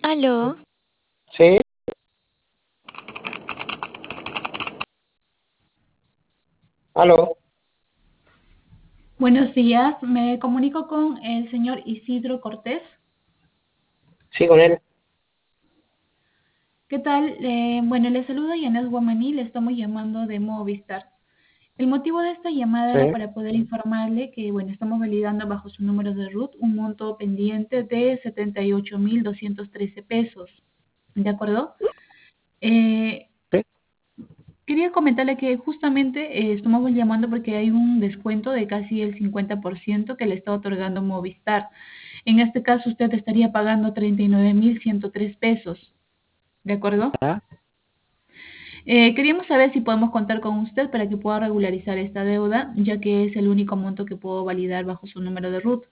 Aló, Sí, aló, Buenos días, me comunico con el señor Isidro Cortés. sí, con él. ¿Qué tal? Bueno, le saluda Yanes Guamaní, le estamos llamando de Movistar. El motivo de esta llamada Sí, era para poder informarle que, bueno, estamos validando bajo su número de RUT un monto pendiente de 78.213 pesos. ¿De acuerdo? Eh, sí. Quería comentarle que justamente estamos llamando porque hay un descuento de casi el 50% que le está otorgando Movistar. En este caso, usted estaría pagando 39.103 pesos, ¿de acuerdo? Ya. Queríamos saber si podemos contar con usted para que pueda regularizar esta deuda, ya que es el único monto que puedo validar bajo su número de RUT.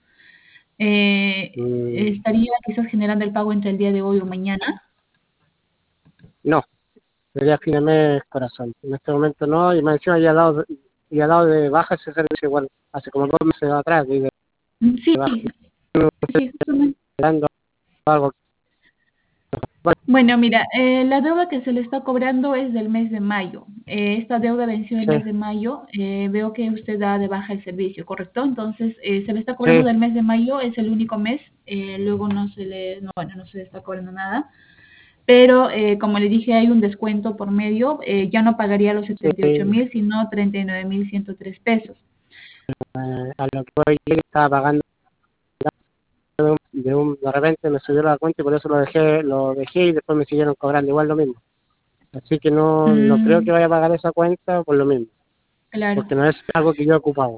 Mm, ¿Estaría quizás generando el pago entre el día de hoy o mañana? no, sería fin de mes, corazón. En este momento no, y más encima ya dado de baja ese servicio igual, hace como 2 meses atrás, y de Sí, baja, sí, justamente. esperando algo. Bueno, Bueno, mira, la deuda que se le está cobrando es del mes de mayo. Esta deuda venció el sí, mes de mayo. Veo que usted da de baja el servicio, ¿correcto? Entonces, se le está cobrando sí, del mes de mayo, es el único mes. Luego no se le, no, bueno, no se le está cobrando nada. Pero, como le dije, hay un descuento por medio. Ya no pagaría los sí, 78.000, sino 39.103 pesos. a lo que voy, yo estaba pagando de repente me subió la cuenta y por eso lo dejé y después me siguieron cobrando igual lo mismo. Así que no creo que Mm, vaya a pagar esa cuenta por lo mismo, claro. porque no es algo que yo he ocupado.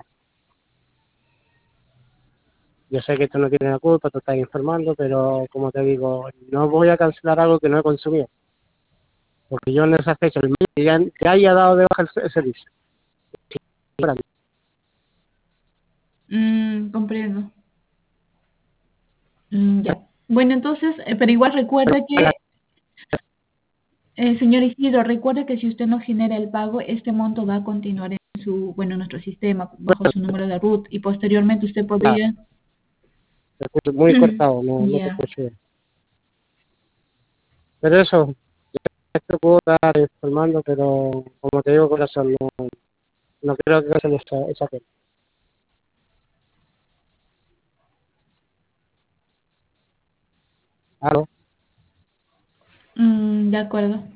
Yo sé que esto no tiene la culpa, tú estás informando, pero como te digo, no voy a cancelar algo que no he consumido, porque yo en esa fecha, el mes que haya dado de baja el servicio. Comprendo. Ya. Bueno, entonces, pero igual recuerda que señor Isidro, recuerde que si usted no genera el pago, este monto va a continuar en su, bueno, en nuestro sistema, bajo su número de RUT, y posteriormente usted Ah, podría... te escucho muy cortado, no te Ya. escucho bien. Pero eso, esto puedo estar informando, pero como te digo, corazón, no creo que cancele esa fecha. ¿Aló? De acuerdo.